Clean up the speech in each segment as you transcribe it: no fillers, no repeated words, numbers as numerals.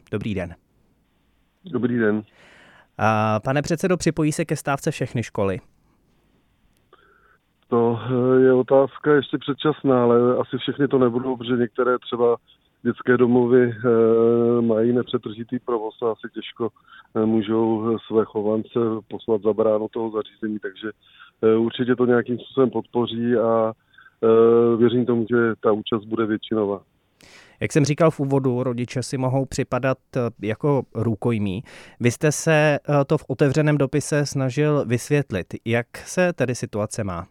Dobrý den. Dobrý den. Pane předsedo, připojí se ke stávce všechny školy? To je otázka ještě předčasná, ale asi všechny to nebudou, protože některé třeba dětské domovy mají nepřetržitý provoz a asi těžko můžou své chovance poslat za bránu toho zařízení, takže určitě to nějakým způsobem podpoří a věřím tomu, že ta účast bude většinová. Jak jsem říkal v úvodu, rodiče si mohou připadat jako rukojmí. Vy jste se to v otevřeném dopise snažil vysvětlit. Jak se tedy situace má?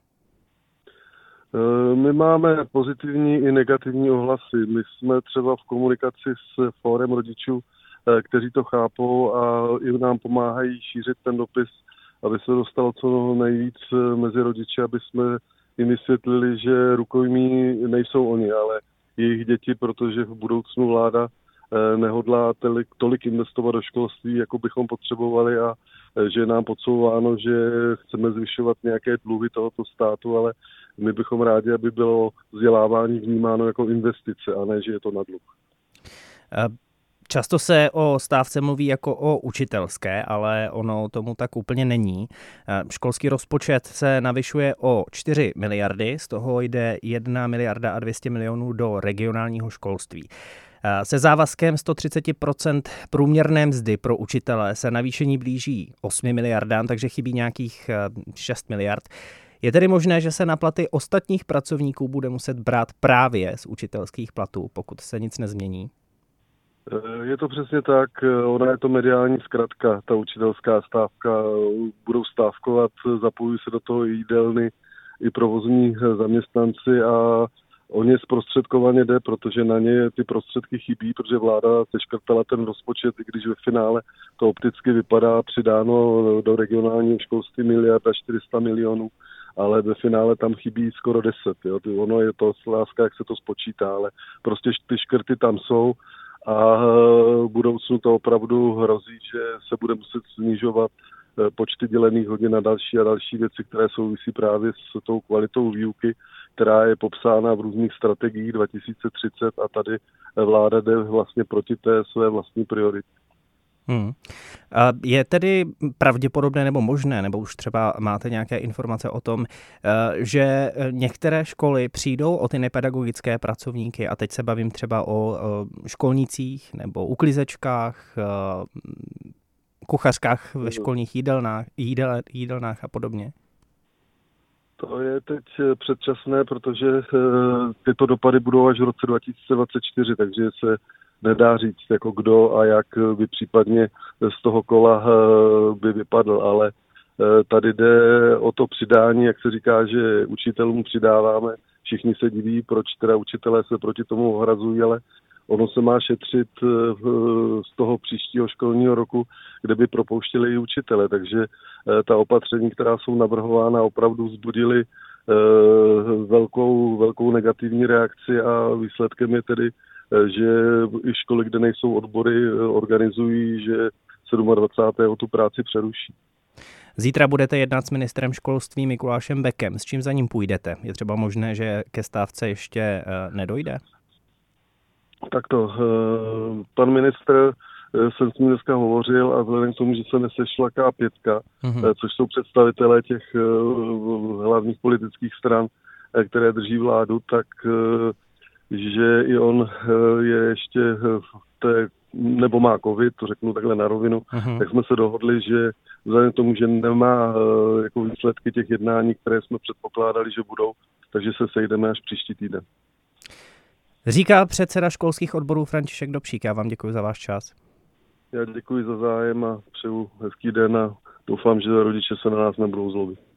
My máme pozitivní i negativní ohlasy. My jsme třeba v komunikaci s fórem rodičů, kteří to chápou a i nám pomáhají šířit ten dopis, aby se dostalo co nejvíc mezi rodiče, aby jsme jim vysvětlili, že rukojmí nejsou oni, ale jejich děti, protože v budoucnu vláda nehodlá tolik investovat do školství, jako bychom potřebovali a že je nám podsouváno, že chceme zvyšovat nějaké dluhy tohoto státu, ale my bychom rádi, aby bylo vzdělávání vnímáno jako investice a ne, že je to na dluh. Často se o stávce mluví jako o učitelské, ale ono tomu tak úplně není. Školský rozpočet se navyšuje o 4 miliardy, z toho jde 1 miliarda a 200 milionů do regionálního školství. Se závazkem 130% průměrné mzdy pro učitele se navýšení blíží 8 miliardám, takže chybí nějakých 6 miliard. Je tedy možné, že se na platy ostatních pracovníků bude muset brát právě z učitelských platů, pokud se nic nezmění? Je to přesně tak, ona je to mediální zkratka, ta učitelská stávka, budou stávkovat, zapojují se do toho i jídelny, i provozní zaměstnanci a o ně zprostředkovaně jde, protože na ně ty prostředky chybí, protože vláda seškrtala ten rozpočet, i když ve finále to opticky vypadá přidáno do regionálního školství 1 400 milionů, ale ve finále tam chybí skoro 10. Jo. Ono je to sláska, jak se to spočítá, ale prostě ty škrty tam jsou a v budoucnu to opravdu hrozí, že se bude muset snižovat počty dělených hodin na další a další věci, které souvisí právě s tou kvalitou výuky, která je popsána v různých strategiích 2030 a tady vláda jde vlastně proti té své vlastní prioritě. Je tedy pravděpodobné nebo možné, nebo už třeba máte nějaké informace o tom, že některé školy přijdou o ty nepedagogické pracovníky, a teď se bavím třeba o školnících nebo uklizečkách, kuchařkách ve školních jídelnách a podobně? To je teď předčasné, protože tyto dopady budou až v roce 2024, takže se nedá říct, jako kdo a jak by případně z toho kola by vypadl, ale tady jde o to přidání, jak se říká, že učitelům přidáváme, všichni se diví, proč teda učitelé se proti tomu ohrazují, ale ono se má šetřit z toho příštího školního roku, kde by propouštěli i učitele, takže ta opatření, která jsou navrhována, opravdu vzbudily velkou negativní reakci a výsledkem je tedy, že i školy, kde nejsou odbory, organizují, že 27. tu práci přeruší. Zítra budete jednat s ministrem školství Mikulášem Bekem. S čím za ním půjdete? Je třeba možné, že ke stávce ještě nedojde? Takto, pan ministr, jsem s ním dneska hovořil a vzhledem k tomu, že se nesešla K5, což jsou představitelé těch hlavních politických stran, které drží vládu, tak že i on je ještě v té, nebo má covid, to řeknu takhle na rovinu, tak jsme se dohodli, že vzhledem k tomu, že nemá jako výsledky těch jednání, které jsme předpokládali, že budou, takže se sejdeme až příští týden. Říká předseda školských odborů František Dobšík. Já vám děkuji za váš čas. Já děkuji za zájem a přeju hezký den a doufám, že rodiče se na nás nebudou zlobit.